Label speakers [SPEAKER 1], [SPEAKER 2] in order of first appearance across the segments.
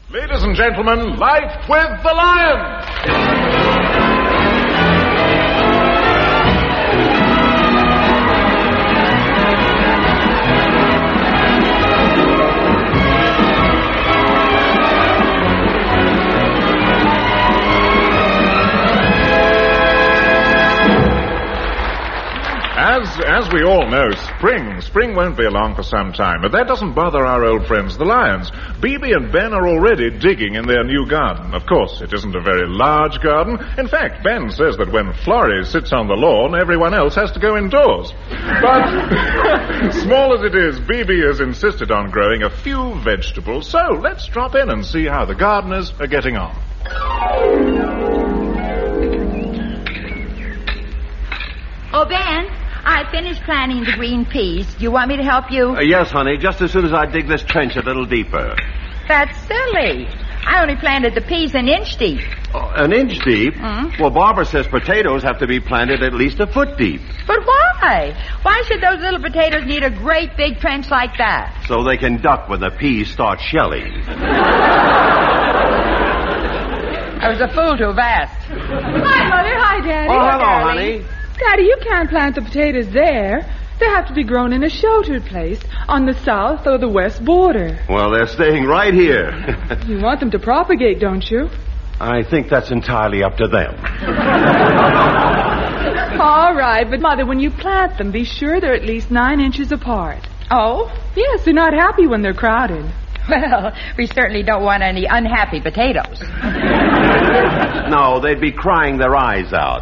[SPEAKER 1] Ladies and gentlemen, Life with the Lion! As we all know, spring won't be along for some time, but that doesn't bother our old friends, the Lions. Bibi and Ben are already digging in their new garden. Of course, it isn't a very large garden. In fact, Ben says that when Florrie sits on the lawn, everyone else has to go indoors. But, small as it is, Bibi has insisted on growing a few vegetables, so let's drop in and see how the gardeners are getting on.
[SPEAKER 2] Oh, Ben, I finished planting the green peas. Do you want me to help you?
[SPEAKER 3] Yes, honey, just as soon as I dig this trench a little deeper.
[SPEAKER 2] That's silly. I only planted the peas an inch deep.
[SPEAKER 3] An inch deep? Well, Barbara says potatoes have to be planted at least a foot deep.
[SPEAKER 2] But why? Why should those little potatoes need a great big trench like that?
[SPEAKER 3] So they can duck when the peas start shelling.
[SPEAKER 2] I was a fool to have asked.
[SPEAKER 4] Hi, Mother. Hi, Daddy.
[SPEAKER 3] Oh, hello,
[SPEAKER 4] Darling.
[SPEAKER 3] honey.
[SPEAKER 4] Daddy, you can't plant the potatoes there. They have to be grown in a sheltered place on the south or the west border.
[SPEAKER 3] Well, they're staying right here.
[SPEAKER 4] You want them to propagate, don't you?
[SPEAKER 3] I think that's entirely up to them.
[SPEAKER 4] All right, but Mother, when you plant them, be sure they're at least 9 inches apart.
[SPEAKER 2] Oh?
[SPEAKER 4] Yes, they're not happy when they're crowded.
[SPEAKER 2] Well, we certainly don't want any unhappy potatoes.
[SPEAKER 3] No, they'd be crying their eyes out.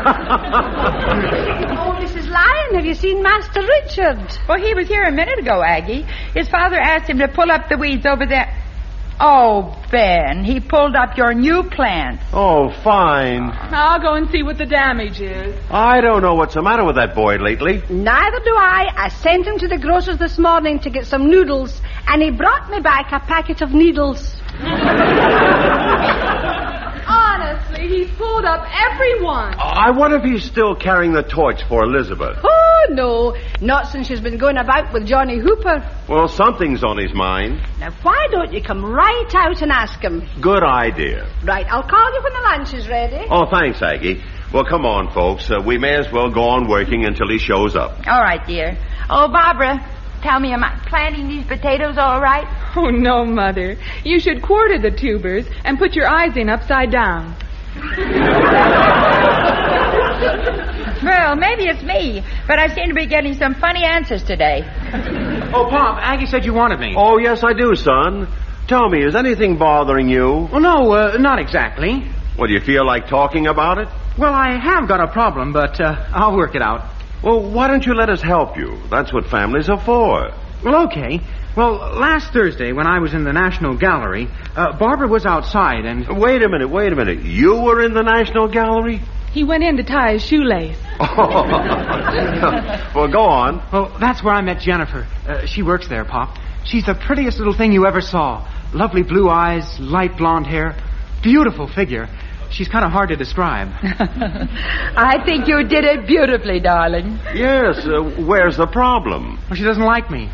[SPEAKER 5] Oh, Mrs. Lyon, have you seen Master Richard?
[SPEAKER 2] Well, he was here a minute ago, Aggie. His father asked him to pull up the weeds over there. Oh, Ben, he pulled up your new plants.
[SPEAKER 3] Oh, fine.
[SPEAKER 4] I'll go and see what the damage is.
[SPEAKER 3] I don't know what's the matter with that boy lately.
[SPEAKER 5] Neither do I. I sent him to the grocer's this morning to get some noodles, and he brought me back a packet of needles.
[SPEAKER 4] Honestly, he's pulled up every one.
[SPEAKER 3] I wonder if he's still carrying the torch for Elizabeth.
[SPEAKER 5] Oh, no. Not since she's been going about with Johnny Hooper.
[SPEAKER 3] Well, something's on his mind.
[SPEAKER 5] Now, why don't you come right out and ask him?
[SPEAKER 3] Good idea.
[SPEAKER 5] Right, I'll call you when the lunch is ready.
[SPEAKER 3] Oh, thanks, Aggie. Well, come on, folks. We may as well go on working until he shows up.
[SPEAKER 2] All right, dear. Oh, Barbara, tell me, am I planting these potatoes all right?
[SPEAKER 4] Oh, no, Mother. You should quarter the tubers and put your eyes in upside down.
[SPEAKER 2] Well, maybe it's me, but I seem to be getting some funny answers today.
[SPEAKER 6] Oh, Pop, Aggie said you wanted me.
[SPEAKER 3] Oh, yes, I do, son. Tell me, is anything bothering you?
[SPEAKER 6] Well, no, not exactly.
[SPEAKER 3] Well, do you feel like talking about it?
[SPEAKER 6] Well, I have got a problem, but I'll work it out.
[SPEAKER 3] Well, why don't you let us help you? That's what families are for.
[SPEAKER 6] Well, okay. Well, last Thursday when I was in the National Gallery, Barbara was outside and...
[SPEAKER 3] Wait a minute. You were in the National Gallery?
[SPEAKER 4] He went in to tie his shoelace.
[SPEAKER 3] Well, go on.
[SPEAKER 6] Well, that's where I met Jennifer. She works there, Pop. She's the prettiest little thing you ever saw. Lovely blue eyes, light blonde hair, beautiful figure. She's kind of hard to describe.
[SPEAKER 2] I think you did it beautifully, darling.
[SPEAKER 3] Yes, where's the problem?
[SPEAKER 6] Well, she doesn't like me.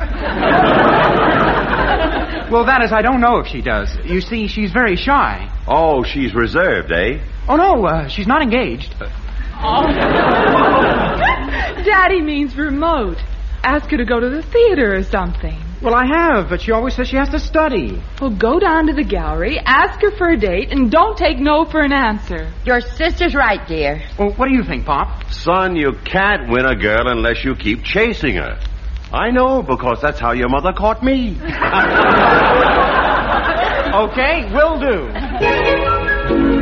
[SPEAKER 6] Well, that is, I don't know if she does. You see, she's very shy.
[SPEAKER 3] Oh, she's reserved, eh?
[SPEAKER 6] Oh, no, she's not engaged.
[SPEAKER 4] Daddy means remote. Ask her to go to the theater or something.
[SPEAKER 6] Well, I have, but she always says she has to study.
[SPEAKER 4] Well, go down to the gallery, ask her for a date, and don't take no for an answer.
[SPEAKER 2] Your sister's right, dear.
[SPEAKER 6] Well, what do you think, Pop?
[SPEAKER 3] Son, you can't win a girl unless you keep chasing her. I know, because that's how your mother caught me.
[SPEAKER 6] Okay, will do.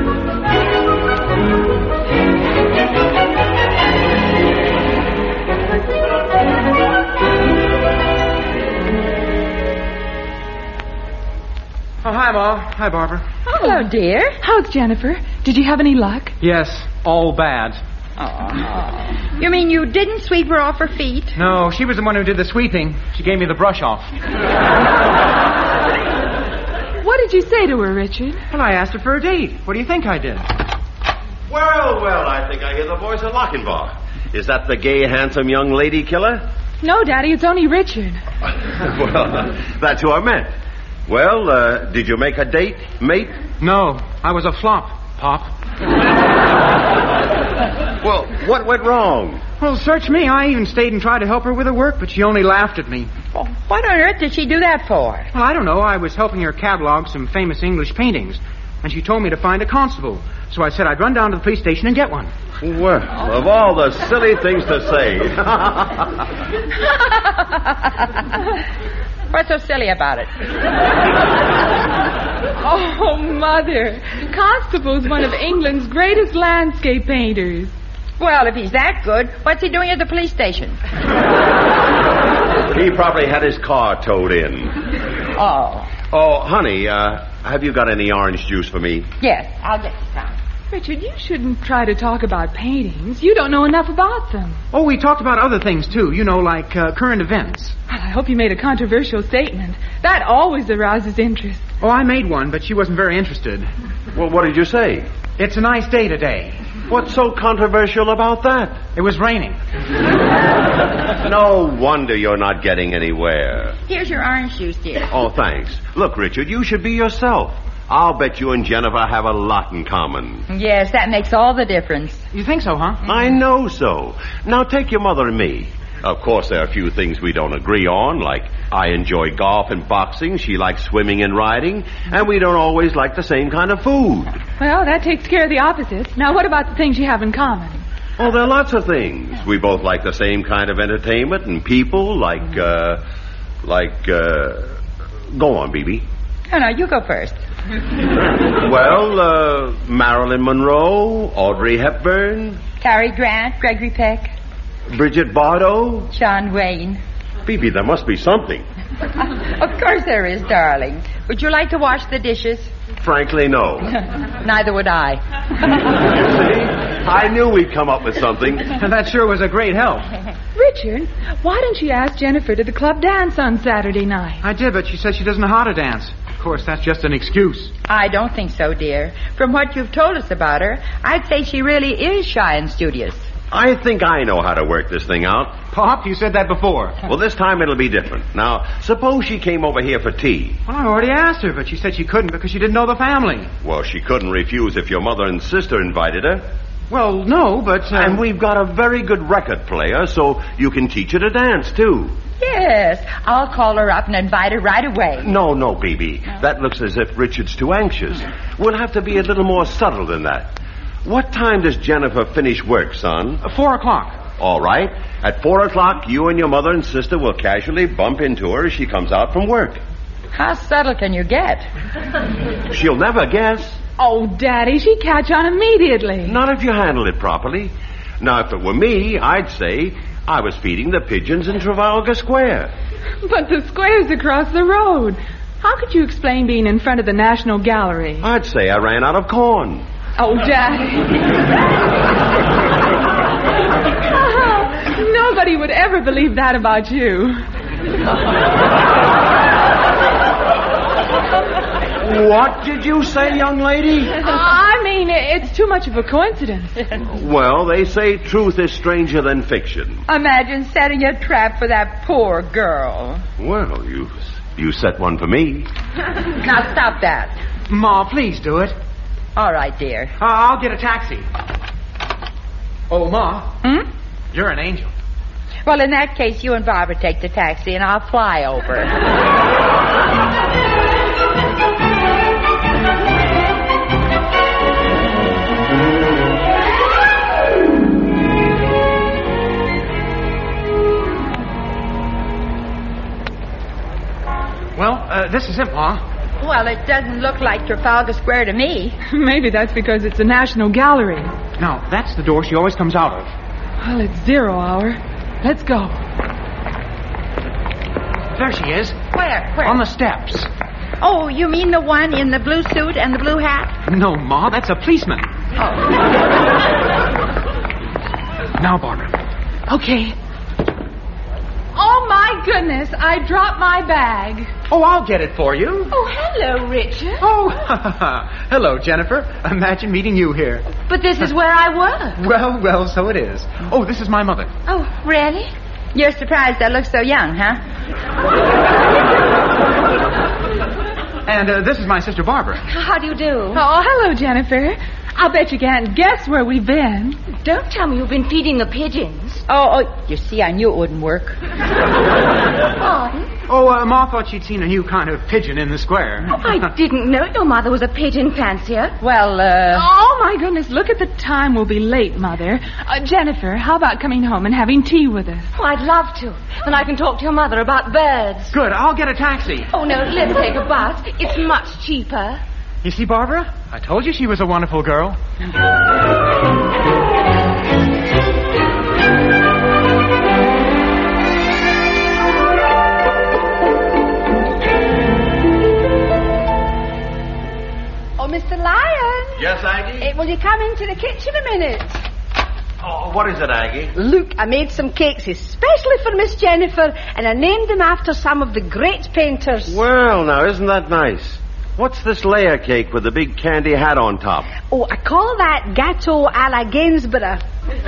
[SPEAKER 6] Oh, hi, Ma. Hi, Barbara.
[SPEAKER 2] Hello, dear.
[SPEAKER 4] How's Jennifer? Did you have any luck?
[SPEAKER 6] Yes, all bad.
[SPEAKER 2] Oh. You mean you didn't sweep her off her feet?
[SPEAKER 6] No, she was the one who did the sweeping. She gave me the brush off.
[SPEAKER 4] What did you say to her, Richard?
[SPEAKER 6] Well, I asked her for a date. What do you think I did?
[SPEAKER 3] Well, I think I hear the voice of Lochinvar. Is that the gay, handsome young lady killer?
[SPEAKER 4] No, Daddy, it's only Richard.
[SPEAKER 3] Well, that's who I meant. Well, did you make a date, mate?
[SPEAKER 6] No, I was a flop, Pop.
[SPEAKER 3] Well, what went wrong?
[SPEAKER 6] Well, search me. I even stayed and tried to help her with her work, but she only laughed at me.
[SPEAKER 2] Well, what on earth did she do that for?
[SPEAKER 6] Well, I don't know. I was helping her catalog some famous English paintings, and she told me to find a constable. So I said I'd run down to the police station and get one.
[SPEAKER 3] Well, of all the silly things to say.
[SPEAKER 2] What's so silly about it?
[SPEAKER 4] Oh, Mother. Constable's one of England's greatest landscape painters.
[SPEAKER 2] Well, if he's that good, what's he doing at the police station?
[SPEAKER 3] He probably had his car towed in.
[SPEAKER 2] Oh.
[SPEAKER 3] Oh, honey, have you got any orange juice for me?
[SPEAKER 2] Yes, I'll get you some.
[SPEAKER 4] Richard, you shouldn't try to talk about paintings. You don't know enough about them.
[SPEAKER 6] Oh, we talked about other things, too. You know, like current events.
[SPEAKER 4] Well, I hope you made a controversial statement. That always arouses interest.
[SPEAKER 6] Oh, I made one, but she wasn't very interested.
[SPEAKER 3] Well, what did you say?
[SPEAKER 6] It's a nice day today.
[SPEAKER 3] What's so controversial about that?
[SPEAKER 6] It was raining.
[SPEAKER 3] No wonder you're not getting anywhere.
[SPEAKER 2] Here's your orange juice, dear.
[SPEAKER 3] Oh, thanks. Look, Richard, you should be yourself. I'll bet you and Jennifer have a lot in common.
[SPEAKER 2] Yes, that makes all the difference.
[SPEAKER 6] You think so, huh?
[SPEAKER 3] I know so. Now take your mother and me. Of course, there are a few things we don't agree on, like I enjoy golf and boxing, she likes swimming and riding, and we don't always like the same kind of food.
[SPEAKER 4] Well, that takes care of the opposites. Now, what about the things you have in common?
[SPEAKER 3] Oh, there are lots of things. We both like the same kind of entertainment and people, go on, Bibi.
[SPEAKER 2] No, you go first.
[SPEAKER 3] Well, Marilyn Monroe, Audrey Hepburn,
[SPEAKER 2] Cary Grant, Gregory Peck,
[SPEAKER 3] Bridget Bardot.
[SPEAKER 2] John Wayne.
[SPEAKER 3] Bibi, there must be something.
[SPEAKER 2] Of course there is, darling. Would you like to wash the dishes?
[SPEAKER 3] Frankly, no.
[SPEAKER 2] Neither would I.
[SPEAKER 3] You see? I knew we'd come up with something.
[SPEAKER 6] That sure was a great help.
[SPEAKER 4] Richard, why didn't you ask Jennifer to the club dance on Saturday night?
[SPEAKER 6] I did, but she said she doesn't know how to dance. Of course, that's just an excuse.
[SPEAKER 2] I don't think so, dear. From what you've told us about her, I'd say she really is shy and studious.
[SPEAKER 3] I think I know how to work this thing out.
[SPEAKER 6] Pop, you said that before.
[SPEAKER 3] Well, this time it'll be different. Now, suppose she came over here for tea.
[SPEAKER 6] Well, I already asked her, but she said she couldn't because she didn't know the family.
[SPEAKER 3] Well, she couldn't refuse if your mother and sister invited her.
[SPEAKER 6] Well, no, but...
[SPEAKER 3] And we've got a very good record player, so you can teach her to dance, too.
[SPEAKER 2] Yes, I'll call her up and invite her right away.
[SPEAKER 3] No, Bibi. That looks as if Richard's too anxious. We'll have to be a little more subtle than that. What time does Jennifer finish work, son?
[SPEAKER 6] 4 o'clock.
[SPEAKER 3] All right. At 4 o'clock, you and your mother and sister will casually bump into her as she comes out from work.
[SPEAKER 2] How subtle can you get?
[SPEAKER 3] She'll never guess.
[SPEAKER 4] Oh, Daddy, she'd catch on immediately.
[SPEAKER 3] Not if you handle it properly. Now, if it were me, I'd say I was feeding the pigeons in Trafalgar Square.
[SPEAKER 4] But the square's across the road. How could you explain being in front of the National Gallery?
[SPEAKER 3] I'd say I ran out of corn.
[SPEAKER 4] Oh, Daddy. Nobody would ever believe that about you.
[SPEAKER 3] What did you say, young lady?
[SPEAKER 4] I mean, it's too much of a coincidence.
[SPEAKER 3] Well, they say truth is stranger than fiction.
[SPEAKER 2] Imagine setting a trap for that poor girl.
[SPEAKER 3] Well, you set one for me.
[SPEAKER 2] Now stop that.
[SPEAKER 6] Ma, please do it.
[SPEAKER 2] All right, dear.
[SPEAKER 6] I'll get a taxi. Oh, Ma. You're an angel.
[SPEAKER 2] Well, in that case, you and Barbara take the taxi, and I'll fly over.
[SPEAKER 6] Well, this is it, Ma.
[SPEAKER 2] Well, it doesn't look like Trafalgar Square to me.
[SPEAKER 4] Maybe that's because it's a National Gallery.
[SPEAKER 6] No, that's the door she always comes out of.
[SPEAKER 4] Well, it's 0 hour. Let's go.
[SPEAKER 6] There she is.
[SPEAKER 2] Where?
[SPEAKER 6] On the steps.
[SPEAKER 2] Oh, you mean the one in the blue suit and the blue hat?
[SPEAKER 6] No, Ma, that's a policeman.
[SPEAKER 2] Oh.
[SPEAKER 6] Now, Barbara.
[SPEAKER 4] Okay. Oh, my goodness. I dropped my bag.
[SPEAKER 6] Oh, I'll get it for you.
[SPEAKER 5] Oh, hello, Richard.
[SPEAKER 6] Oh, hello, Jennifer. Imagine meeting you here.
[SPEAKER 5] But this is where I work.
[SPEAKER 6] Well, so it is. Oh, this is my mother.
[SPEAKER 5] Oh, really?
[SPEAKER 2] You're surprised I look so young, huh?
[SPEAKER 6] And this is my sister Barbara.
[SPEAKER 5] How do you do?
[SPEAKER 4] Oh, hello, Jennifer. I'll bet you can't guess where we've been.
[SPEAKER 5] Don't tell me you've been feeding the pigeons.
[SPEAKER 2] Oh, you see, I knew it wouldn't work.
[SPEAKER 5] Pardon?
[SPEAKER 6] Oh, Ma thought she'd seen a new kind of pigeon in the square.
[SPEAKER 5] Oh, I didn't know your mother was a pigeon fancier.
[SPEAKER 2] Well,
[SPEAKER 4] Oh, my goodness, look at the time. We'll be late, Mother. Jennifer, how about coming home and having tea with us?
[SPEAKER 5] Oh, I'd love to. Then I can talk to your mother about birds.
[SPEAKER 6] Good, I'll get a taxi.
[SPEAKER 5] Oh, no, let's take a bus. It's much cheaper.
[SPEAKER 6] You see, Barbara? I told you she was a wonderful girl.
[SPEAKER 5] Oh, Mr. Lion.
[SPEAKER 3] Yes, Aggie?
[SPEAKER 5] Will you come into the kitchen a minute?
[SPEAKER 3] Oh, what is it, Aggie?
[SPEAKER 5] Look, I made some cakes especially for Miss Jennifer, and I named them after some of the great painters.
[SPEAKER 3] Well, now, isn't that nice? What's this layer cake with the big candy hat on top?
[SPEAKER 5] Oh, I call that Gâteau à la Gainsborough.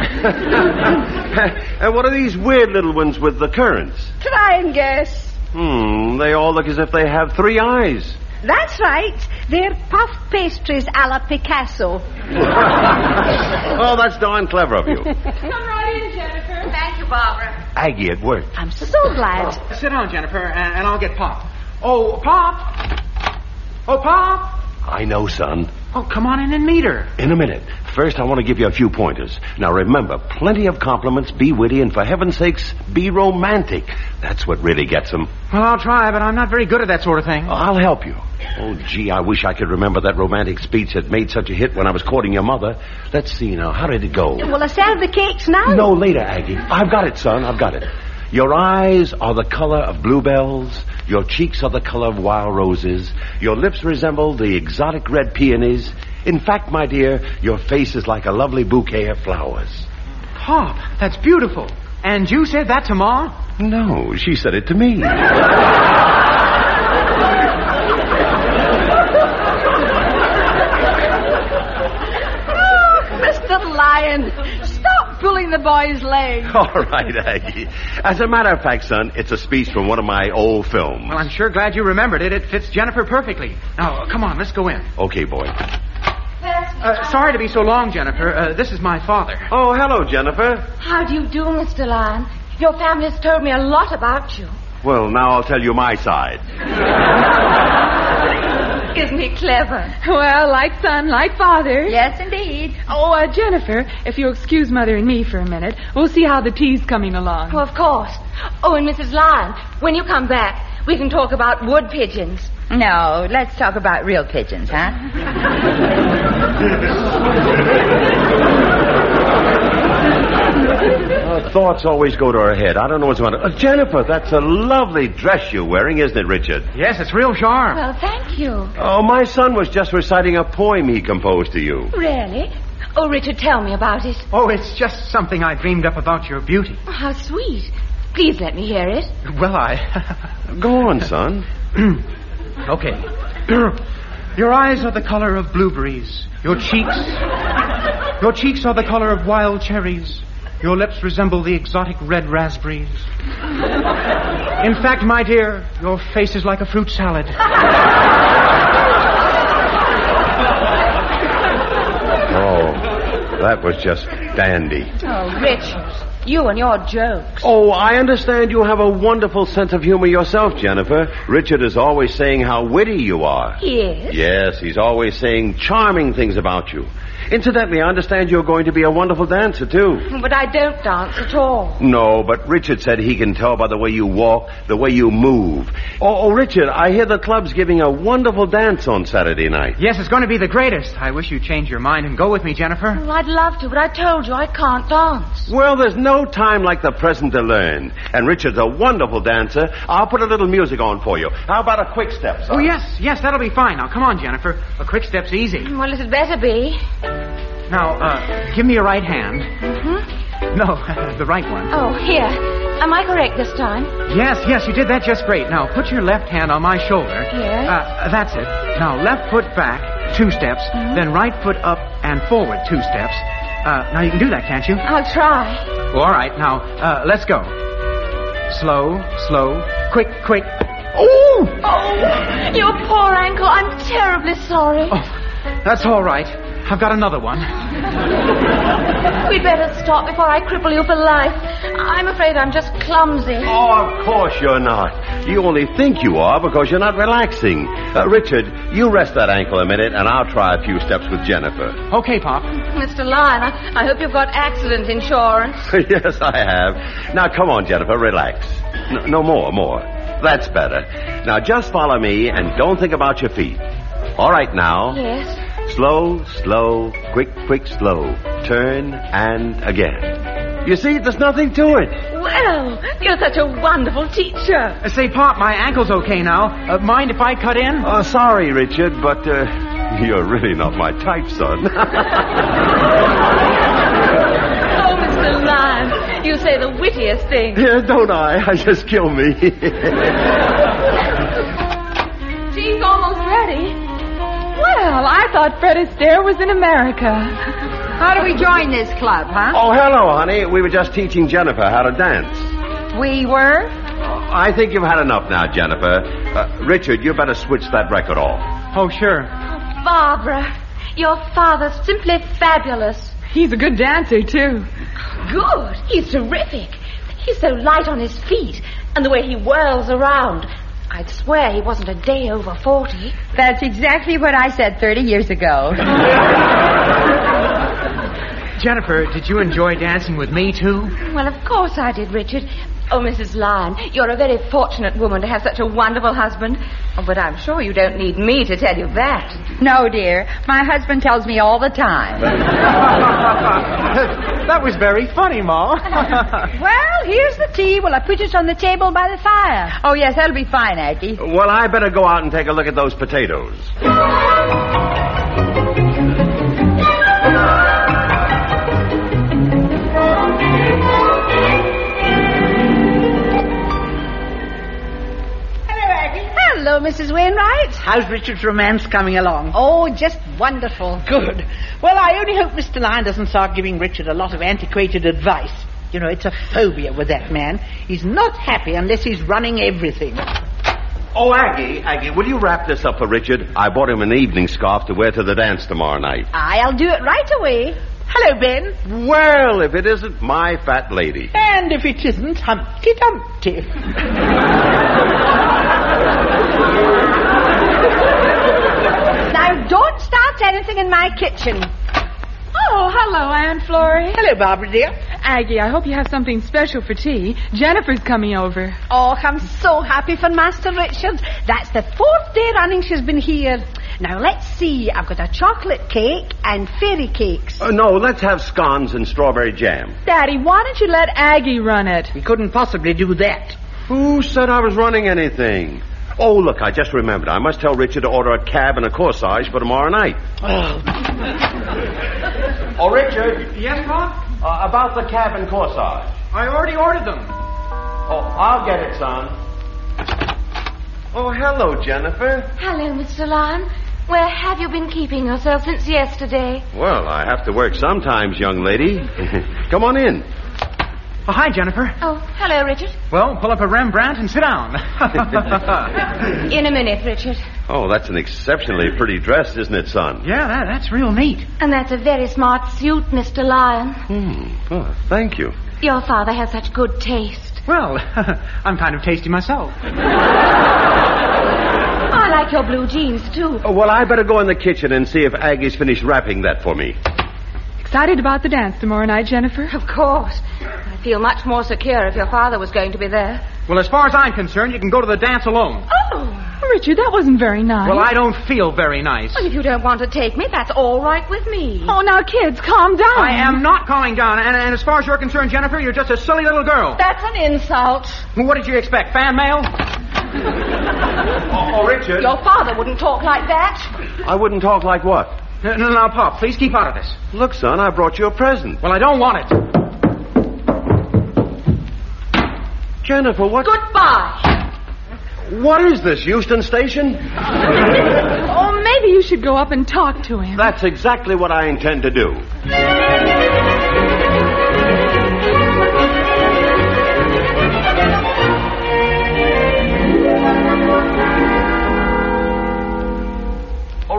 [SPEAKER 3] And what are these weird little ones with the currants?
[SPEAKER 5] Try and guess.
[SPEAKER 3] They all look as if they have 3 eyes.
[SPEAKER 5] That's right. They're puff pastries à la Picasso.
[SPEAKER 3] Oh, that's darn clever of you.
[SPEAKER 4] Come right in, Jennifer.
[SPEAKER 5] Thank you, Barbara.
[SPEAKER 3] Aggie, it worked.
[SPEAKER 5] I'm so glad.
[SPEAKER 6] Sit down, Jennifer, and I'll get Pop. Oh, Pop! Oh, Pop!
[SPEAKER 3] I know, son.
[SPEAKER 6] Oh, come on in and meet her.
[SPEAKER 3] In a minute. First, I want to give you a few pointers. Now, remember, plenty of compliments, be witty, and for heaven's sakes, be romantic. That's what really gets them.
[SPEAKER 6] Well, I'll try, but I'm not very good at that sort of thing.
[SPEAKER 3] I'll help you. Oh, gee, I wish I could remember that romantic speech that made such a hit when I was courting your mother. Let's see now. How did it go?
[SPEAKER 5] Will I serve the cakes now?
[SPEAKER 3] No, later, Aggie. I've got it, son. I've got it. Your eyes are the color of bluebells. Your cheeks are the color of wild roses. Your lips resemble the exotic red peonies. In fact, my dear, your face is like a lovely bouquet of flowers.
[SPEAKER 6] Pop, that's beautiful. And you said that to Ma?
[SPEAKER 3] No, she said it to me.
[SPEAKER 5] Mr. Lion, stop pulling the boy's leg.
[SPEAKER 3] All right, Aggie. As a matter of fact, son, it's a speech from one of my old films.
[SPEAKER 6] Well, I'm sure glad you remembered it. It fits Jennifer perfectly. Now, come on, let's go in.
[SPEAKER 3] Okay, boy.
[SPEAKER 6] Sorry to be so long, Jennifer. This is my father.
[SPEAKER 3] Oh, hello, Jennifer.
[SPEAKER 5] How do you do, Mr. Lion? Your family has told me a lot about you.
[SPEAKER 3] Well, now I'll tell you my side.
[SPEAKER 5] Isn't he clever?
[SPEAKER 4] Well, like son, like father.
[SPEAKER 2] yes, indeed.
[SPEAKER 4] Oh, Jennifer, if you'll excuse Mother and me for a minute, we'll see how the tea's coming along.
[SPEAKER 5] Oh, of course. Oh, and Mrs. Lion, when you come back, we can talk about wood pigeons.
[SPEAKER 2] No, let's talk about real pigeons, huh?
[SPEAKER 3] Thoughts always go to her head. I don't know what's going on. Jennifer, that's a lovely dress you're wearing, isn't it, Richard?
[SPEAKER 6] Yes, it's real sharp.
[SPEAKER 5] Well, thank you.
[SPEAKER 3] Oh, my son was just reciting a poem he composed to you.
[SPEAKER 5] Really? Oh, Richard, tell me about it.
[SPEAKER 6] Oh, it's just something I dreamed up about your beauty.
[SPEAKER 5] Oh, how sweet. Please let me hear it.
[SPEAKER 6] Well,
[SPEAKER 3] Go on, son.
[SPEAKER 6] Okay. Your eyes are the color of blueberries. Your cheeks are the color of wild cherries. Your lips resemble the exotic red raspberries. In fact, my dear, your face is like a fruit salad.
[SPEAKER 3] Oh, that was just dandy.
[SPEAKER 5] Oh, Richard, you and your jokes.
[SPEAKER 3] Oh, I understand you have a wonderful sense of humor yourself, Jennifer. Richard is always saying how witty you are.
[SPEAKER 5] Yes?
[SPEAKER 3] Yes, he's always saying charming things about you. Incidentally, I understand you're going to be a wonderful dancer, too.
[SPEAKER 5] But I don't dance at all.
[SPEAKER 3] No, but Richard said he can tell by the way you walk, the way you move. Oh, Richard, I hear the club's giving a wonderful dance on Saturday night.
[SPEAKER 6] Yes, it's going to be the greatest. I wish you'd change your mind and go with me, Jennifer.
[SPEAKER 5] Well, I'd love to, but I told you I can't dance.
[SPEAKER 3] Well, there's no time like the present to learn. And Richard's a wonderful dancer. I'll put a little music on for you. How about a quick step, son?
[SPEAKER 6] Oh, yes, that'll be fine. Now, come on, Jennifer. A quick step's easy.
[SPEAKER 5] Well, it'd better be.
[SPEAKER 6] Now, give me your right hand.
[SPEAKER 5] Mm-hmm.
[SPEAKER 6] No, the right one.
[SPEAKER 5] Oh, here. Am I correct this time?
[SPEAKER 6] Yes, you did that just great. Now, put your left hand on my shoulder.
[SPEAKER 5] Yes.
[SPEAKER 6] That's it. Now, left foot back, 2 steps.
[SPEAKER 5] Mm-hmm.
[SPEAKER 6] Then right foot up and forward 2 steps. Now, you can do that, can't you?
[SPEAKER 5] I'll try.
[SPEAKER 6] Well, all right. Now, let's go. Slow, quick. Oh!
[SPEAKER 7] Oh, your poor ankle. I'm terribly sorry.
[SPEAKER 6] Oh, that's all right. I've got another one.
[SPEAKER 7] We'd better stop before I cripple you for life. I'm afraid I'm just clumsy.
[SPEAKER 3] Oh, of course you're not. You only think you are because you're not relaxing. Richard, you rest that ankle a minute, and I'll try a few steps with Jennifer.
[SPEAKER 6] Okay, Pop.
[SPEAKER 7] Mr. Lyon, I hope you've got accident insurance.
[SPEAKER 3] Yes, I have. Now, come on, Jennifer, relax. No, more. That's better. Now, just follow me, and don't think about your feet. All right, now.
[SPEAKER 7] Yes.
[SPEAKER 3] Slow, quick, slow. Turn and again. You see, there's nothing to it.
[SPEAKER 7] Well, you're such a wonderful teacher.
[SPEAKER 6] Say, Pop, my ankle's okay now. Mind if I cut in?
[SPEAKER 3] Oh, sorry, Richard, but you're really not my type, son.
[SPEAKER 7] Oh, Mr. Lyon, you say the wittiest things.
[SPEAKER 3] Yeah, don't I? Just kill me.
[SPEAKER 7] Tea's almost ready.
[SPEAKER 4] Well, I thought Fred Astaire was in America.
[SPEAKER 2] How do we join this club, huh?
[SPEAKER 3] Oh, hello, honey. We were just teaching Jennifer how to dance.
[SPEAKER 2] We were?
[SPEAKER 3] I think you've had enough now, Jennifer. Richard, you better switch that record off.
[SPEAKER 6] Oh, sure.
[SPEAKER 7] Barbara, your father's simply fabulous.
[SPEAKER 4] He's a good dancer, too.
[SPEAKER 7] Good. He's terrific. He's so light on his feet, and the way he whirls around. I'd swear he wasn't a day over 40.
[SPEAKER 2] That's exactly what I said 30 years ago.
[SPEAKER 6] Jennifer, did you enjoy dancing with me, too?
[SPEAKER 7] Well, of course I did, Richard. Oh, Mrs. Lyon, you're a very fortunate woman to have such a wonderful husband. Oh, but I'm sure you don't need me to tell you that.
[SPEAKER 2] No, dear. My husband tells me all the time.
[SPEAKER 6] That was very funny, Ma.
[SPEAKER 5] Well, here's the tea. Will I put it on the table by the fire?
[SPEAKER 2] Oh, yes, that'll be fine, Aggie.
[SPEAKER 3] Well, I better go out and take a look at those potatoes.
[SPEAKER 5] Hello, Mrs. Wainwright.
[SPEAKER 8] How's Richard's romance coming along?
[SPEAKER 5] Oh, just wonderful.
[SPEAKER 8] Good. Well, I only hope Mr. Lyon doesn't start giving Richard a lot of antiquated advice. You know, it's a phobia with that man. He's not happy unless he's running everything.
[SPEAKER 3] Oh, Aggie, will you wrap this up for Richard? I bought him an evening scarf to wear to the dance tomorrow night.
[SPEAKER 5] I'll do it right away.
[SPEAKER 8] Hello, Ben.
[SPEAKER 3] Well, if it isn't my fat lady.
[SPEAKER 8] And if it isn't Humpty Dumpty.
[SPEAKER 5] Now, don't start anything in my kitchen.
[SPEAKER 4] Oh, hello, Aunt Florrie.
[SPEAKER 8] Hello, Barbara, dear.
[SPEAKER 4] Aggie, I hope you have something special for tea. Jennifer's coming over.
[SPEAKER 5] Oh, I'm so happy for Master Richard. That's the 4th day running she's been here. Now, let's see. I've got a chocolate cake and fairy cakes.
[SPEAKER 3] No, let's have scones and strawberry jam.
[SPEAKER 4] Daddy, why don't you let Aggie run it?
[SPEAKER 8] He couldn't possibly do that.
[SPEAKER 3] Who said I was running anything? Oh, look, I just remembered. I must tell Richard to order a cab and a corsage for tomorrow night. Oh, Richard.
[SPEAKER 6] Yes, Pop?
[SPEAKER 3] About the cab and corsage.
[SPEAKER 6] I already ordered them.
[SPEAKER 3] Oh, I'll get it, son. Oh, hello, Jennifer.
[SPEAKER 7] Hello, Mr. Lyon. Where have you been keeping yourself since yesterday?
[SPEAKER 3] Well, I have to work sometimes, young lady. Come on in.
[SPEAKER 6] Oh, hi, Jennifer.
[SPEAKER 7] Oh, hello, Richard.
[SPEAKER 6] Well, pull up a Rembrandt and sit down.
[SPEAKER 7] In a minute, Richard.
[SPEAKER 3] Oh, that's an exceptionally pretty dress, isn't it, son?
[SPEAKER 6] Yeah, that's real neat.
[SPEAKER 7] And that's a very smart suit, Mr. Lyon.
[SPEAKER 3] Oh, thank you.
[SPEAKER 7] Your father has such good taste.
[SPEAKER 6] Well, I'm kind of tasty myself.
[SPEAKER 7] I like your blue jeans, too.
[SPEAKER 3] Oh, well, I better go in the kitchen and see if Aggie's finished wrapping that for me.
[SPEAKER 4] Excited about the dance tomorrow night, Jennifer?
[SPEAKER 7] Of course. I feel much more secure if your father was going to be there.
[SPEAKER 6] Well, as far as I'm concerned, you can go to the dance alone.
[SPEAKER 7] Oh!
[SPEAKER 4] Richard, that wasn't very nice.
[SPEAKER 6] Well, I don't feel very nice.
[SPEAKER 7] Well, if you don't want to take me, that's all right with me.
[SPEAKER 4] Oh, now, kids, calm down.
[SPEAKER 6] I am not calming down. And as far as you're concerned, Jennifer, you're just a silly little girl.
[SPEAKER 7] That's an insult.
[SPEAKER 6] What did you expect, fan mail?
[SPEAKER 3] Oh, Richard.
[SPEAKER 7] Your father wouldn't talk like that.
[SPEAKER 3] I wouldn't talk like what?
[SPEAKER 6] No, Pop, please keep out of this.
[SPEAKER 3] Look, son, I brought you a present.
[SPEAKER 6] Well, I don't want it.
[SPEAKER 3] Jennifer, what?
[SPEAKER 7] Goodbye.
[SPEAKER 3] What is this, Euston Station?
[SPEAKER 4] Oh, maybe you should go up and talk to him.
[SPEAKER 3] That's exactly what I intend to do.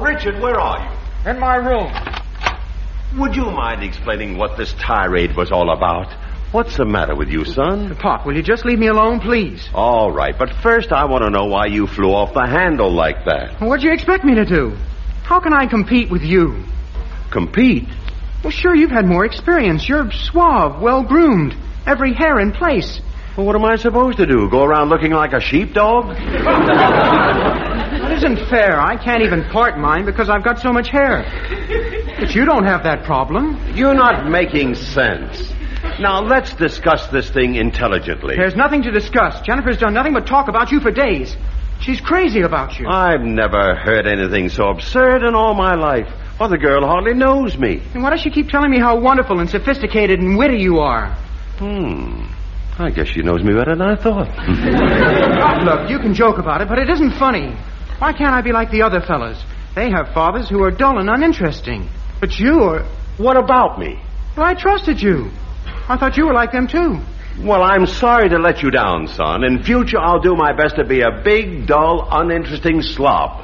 [SPEAKER 3] Richard, where are you?
[SPEAKER 6] In my room.
[SPEAKER 3] Would you mind explaining what this tirade was all about? What's the matter with you, son?
[SPEAKER 6] Pop, will you just leave me alone, please?
[SPEAKER 3] All right, but first I want to know why you flew off the handle like that.
[SPEAKER 6] What'd you expect me to do? How can I compete with you?
[SPEAKER 3] Compete?
[SPEAKER 6] Well, sure, you've had more experience. You're suave, well-groomed, every hair in place.
[SPEAKER 3] Well, what am I supposed to do? Go around looking like a sheepdog?
[SPEAKER 6] That isn't fair. I can't even part mine because I've got so much hair. But you don't have that problem.
[SPEAKER 3] You're not making sense. Now, let's discuss this thing intelligently.
[SPEAKER 6] There's nothing to discuss. Jennifer's done nothing but talk about you for days. She's crazy about you.
[SPEAKER 3] I've never heard anything so absurd in all my life. Well, the girl hardly knows me.
[SPEAKER 6] And why does she keep telling me how wonderful and sophisticated and witty you are?
[SPEAKER 3] I guess she knows me better than I thought.
[SPEAKER 6] Look, you can joke about it, but it isn't funny. Why can't I be like the other fellas? They have fathers who are dull and uninteresting. But you are...
[SPEAKER 3] What about me?
[SPEAKER 6] Well, I trusted you. I thought you were like them, too.
[SPEAKER 3] Well, I'm sorry to let you down, son. In future, I'll do my best to be a big, dull, uninteresting slob.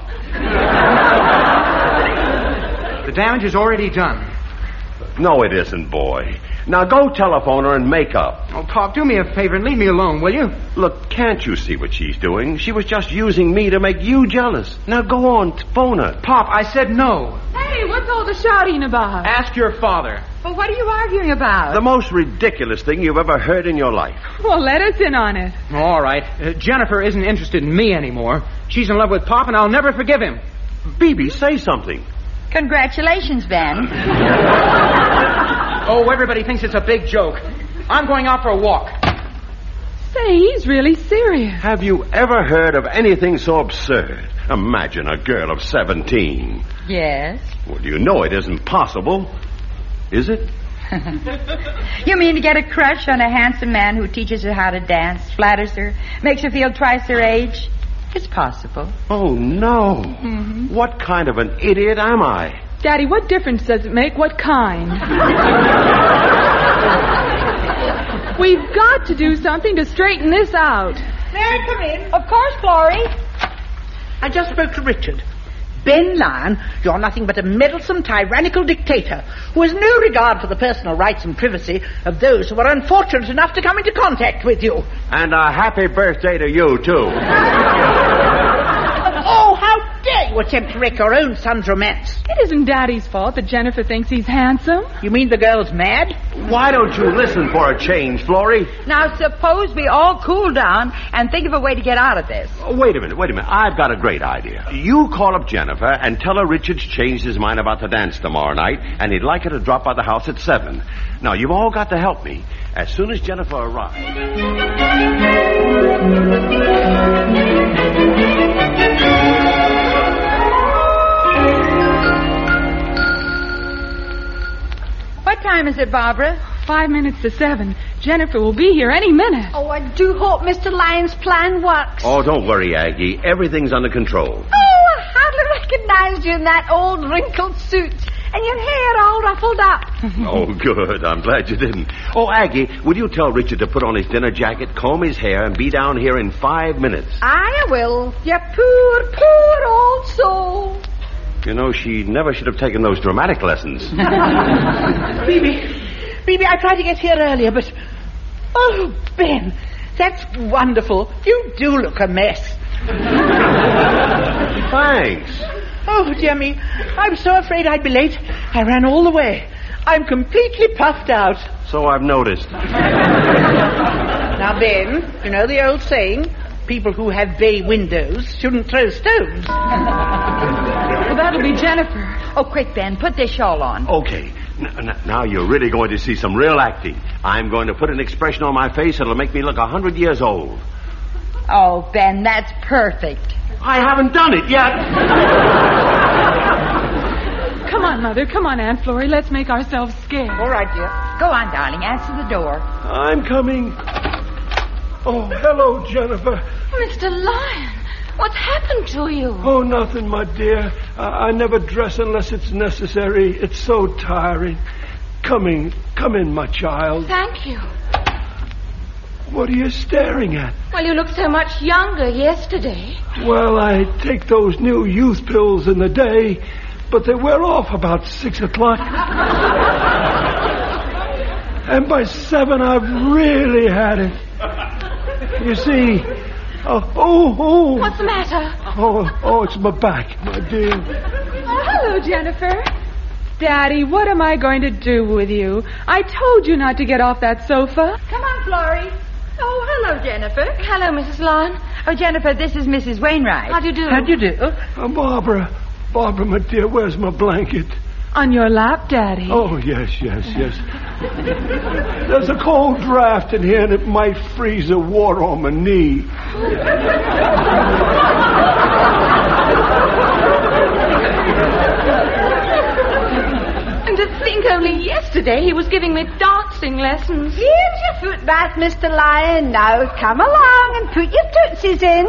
[SPEAKER 6] The damage is already done.
[SPEAKER 3] No, it isn't, boy. Now go telephone her and make up.
[SPEAKER 6] Oh, Pop, do me a favor and leave me alone, will you?
[SPEAKER 3] Look, can't you see what she's doing? She was just using me to make you jealous. Now go on, phone her.
[SPEAKER 6] Pop, I said no.
[SPEAKER 4] Hey, what's all the shouting about?
[SPEAKER 6] Ask your father.
[SPEAKER 2] Well, what are you arguing about?
[SPEAKER 3] The most ridiculous thing you've ever heard in your life.
[SPEAKER 4] Well, let us in on it.
[SPEAKER 6] All right. Jennifer isn't interested in me anymore. She's in love with Pop, and I'll never forgive him.
[SPEAKER 3] Bibi, say something.
[SPEAKER 2] Congratulations, Ben.
[SPEAKER 6] Oh, everybody thinks it's a big joke. I'm going out for a walk.
[SPEAKER 4] Say, he's really serious.
[SPEAKER 3] Have you ever heard of anything so absurd? Imagine a girl of 17.
[SPEAKER 2] Yes.
[SPEAKER 3] Well, you know it isn't possible. Is it?
[SPEAKER 2] You mean to get a crush on a handsome man who teaches her how to dance, flatters her, makes her feel twice her age? It's possible.
[SPEAKER 3] Oh, no. Mm-hmm. What kind of an idiot am I?
[SPEAKER 4] Daddy, what difference does it make what kind? We've got to do something to straighten this out.
[SPEAKER 8] May I come in?
[SPEAKER 2] Of course, Florrie.
[SPEAKER 8] I just spoke to Richard. Ben Lyon, you're nothing but a meddlesome, tyrannical dictator who has no regard for the personal rights and privacy of those who are unfortunate enough to come into contact with you.
[SPEAKER 3] And a happy birthday to you, too.
[SPEAKER 8] Oh, how dare you attempt to wreck your own son's romance?
[SPEAKER 4] It isn't Daddy's fault that Jennifer thinks he's handsome.
[SPEAKER 8] You mean the girl's mad?
[SPEAKER 3] Why don't you listen for a change, Florrie?
[SPEAKER 2] Now, suppose we all cool down and think of a way to get out of this.
[SPEAKER 3] Oh, wait a minute. I've got a great idea. You call up Jennifer and tell her Richard's changed his mind about the dance tomorrow night, and he'd like her to drop by the house at 7. Now, you've all got to help me. As soon as Jennifer arrives...
[SPEAKER 2] What time is it, Barbara?
[SPEAKER 4] 5 minutes to 7. Jennifer will be here any minute.
[SPEAKER 5] Oh, I do hope Mr. Lyon's plan works.
[SPEAKER 3] Oh, don't worry, Aggie. Everything's under control.
[SPEAKER 5] Oh, I hardly recognized you in that old wrinkled suit. And your hair all ruffled up.
[SPEAKER 3] Oh, good. I'm glad you didn't. Oh, Aggie, would you tell Richard to put on his dinner jacket, comb his hair, and be down here in 5 minutes?
[SPEAKER 5] I will. You poor, poor old soul.
[SPEAKER 3] You know, she never should have taken those dramatic lessons.
[SPEAKER 8] Bibi, I tried to get here earlier, but... Oh, Ben, that's wonderful. You do look a mess.
[SPEAKER 3] Thanks.
[SPEAKER 8] Oh, dear me. I'm so afraid I'd be late. I ran all the way. I'm completely puffed out.
[SPEAKER 3] So I've noticed.
[SPEAKER 8] Now, Ben, you know the old saying, people who have bay windows shouldn't throw stones.
[SPEAKER 4] Well, that'll be Jennifer.
[SPEAKER 2] Oh, quick, Ben, put this shawl on.
[SPEAKER 3] Okay. Now you're really going to see some real acting. I'm going to put an expression on my face that'll make me look 100 years old.
[SPEAKER 2] Oh, Ben, that's perfect.
[SPEAKER 3] I haven't done it yet.
[SPEAKER 4] Come on, Mother. Come on, Aunt Florrie. Let's make ourselves scared.
[SPEAKER 8] All right, dear.
[SPEAKER 2] Go on, darling. Answer the door.
[SPEAKER 3] I'm coming. Oh, hello, Jennifer.
[SPEAKER 7] Mr. Lyon, what's happened to you?
[SPEAKER 9] Oh, nothing, my dear. I never dress unless it's necessary. It's so tiring. Come in, my child.
[SPEAKER 7] Thank you.
[SPEAKER 9] What are you staring at?
[SPEAKER 7] Well, you looked so much younger yesterday.
[SPEAKER 9] Well, I take those new youth pills in the day, but they wear off about 6 o'clock. And by 7, I've really had it. You see...
[SPEAKER 7] What's the matter?
[SPEAKER 9] It's my back, my dear.
[SPEAKER 4] Oh, hello, Jennifer. Daddy, what am I going to do with you? I told you not to get off that sofa.
[SPEAKER 2] Come on, Florrie. Oh, hello, Jennifer.
[SPEAKER 7] Hello, Mrs. Lyon.
[SPEAKER 2] Oh, Jennifer, this is Mrs. Wainwright.
[SPEAKER 7] How do you do?
[SPEAKER 8] How do you do?
[SPEAKER 9] Barbara, my dear, where's my blanket?
[SPEAKER 4] On your lap, Daddy.
[SPEAKER 9] Oh, yes. There's a cold draft in here, and it might freeze the water on my knee.
[SPEAKER 7] And to think only yesterday he was giving me dancing lessons.
[SPEAKER 5] Here's your foot bath, Mr. Lyon. Now come along and put your tootsies in.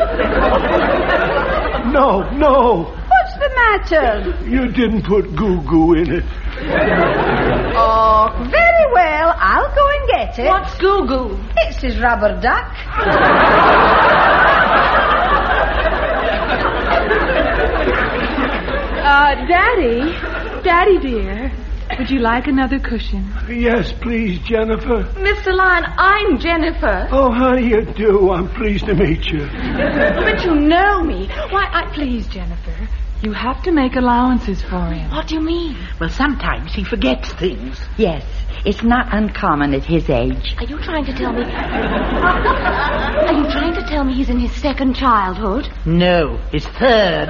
[SPEAKER 9] No.
[SPEAKER 5] What's the matter?
[SPEAKER 9] You didn't put goo-goo in it.
[SPEAKER 5] Oh, very well. I'll go and get it.
[SPEAKER 7] What's goo-goo?
[SPEAKER 5] It's his rubber duck.
[SPEAKER 4] Daddy dear, would you like another cushion?
[SPEAKER 9] Yes, please, Jennifer.
[SPEAKER 7] Mr. Lyon, I'm Jennifer.
[SPEAKER 9] Oh, how do you do? I'm pleased to meet you.
[SPEAKER 7] But you know me.
[SPEAKER 4] Please, Jennifer, you have to make allowances for him.
[SPEAKER 7] What do you mean?
[SPEAKER 8] Well, sometimes he forgets things.
[SPEAKER 2] Yes, it's not uncommon at his age.
[SPEAKER 7] Are you trying to tell me... he's in his second childhood?
[SPEAKER 8] No, his third.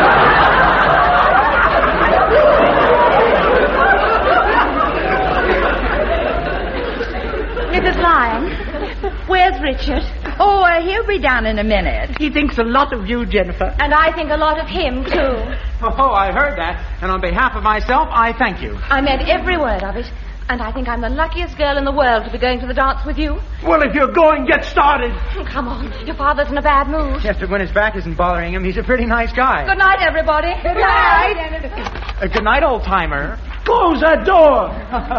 [SPEAKER 7] Mrs. Lyon, where's Richard?
[SPEAKER 2] Oh, he'll be down in a minute.
[SPEAKER 8] He thinks a lot of you, Jennifer.
[SPEAKER 7] And I think a lot of him, too.
[SPEAKER 6] Oh, I heard that. And on behalf of myself, I thank you.
[SPEAKER 7] I meant every word of it. And I think I'm the luckiest girl in the world to be going to the dance with you.
[SPEAKER 9] Well, if you're going, get started.
[SPEAKER 7] Come on, your father's in a bad mood.
[SPEAKER 6] Yes, but when his back isn't bothering him, he's a pretty nice guy.
[SPEAKER 7] Good night, everybody. Good night.
[SPEAKER 6] Good night, old-timer.
[SPEAKER 9] Close that door.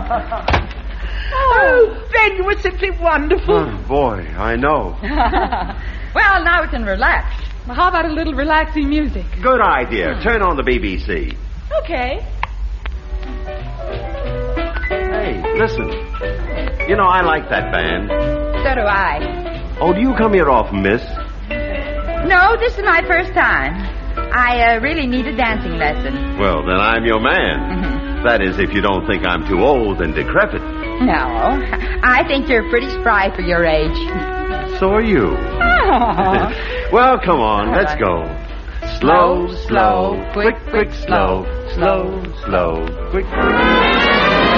[SPEAKER 8] Oh, Ben, you were simply wonderful.
[SPEAKER 3] Oh, boy, I know.
[SPEAKER 2] Well, now we can relax.
[SPEAKER 4] Well, how about a little relaxing music?
[SPEAKER 3] Good idea. Turn on the BBC.
[SPEAKER 4] Okay.
[SPEAKER 3] Hey, listen. You know, I like that band.
[SPEAKER 2] So do I.
[SPEAKER 3] Oh, do you come here often, miss?
[SPEAKER 2] No, this is my first time. I really need a dancing lesson.
[SPEAKER 3] Well, then I'm your man. That is, if you don't think I'm too old and decrepit.
[SPEAKER 2] No, I think you're pretty spry for your age.
[SPEAKER 3] So are you.
[SPEAKER 2] Oh.
[SPEAKER 3] Well, come on, let's go. Slow, slow, quick, quick, slow. Slow, slow, quick, quick.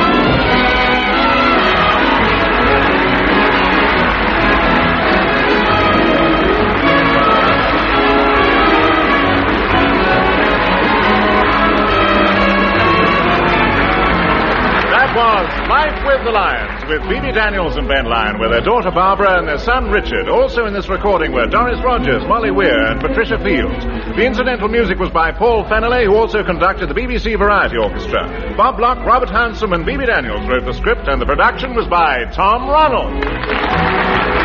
[SPEAKER 1] Life with the Lyons, with Phoebe Daniels and Ben Lyon, with their daughter Barbara and their son Richard. Also in this recording were Doris Rogers, Molly Weir, and Patricia Fields. The incidental music was by Paul Fennelly, who also conducted the BBC Variety Orchestra. Bob Locke, Robert Hansom, and Phoebe Daniels wrote the script, and the production was by Tom Ronald.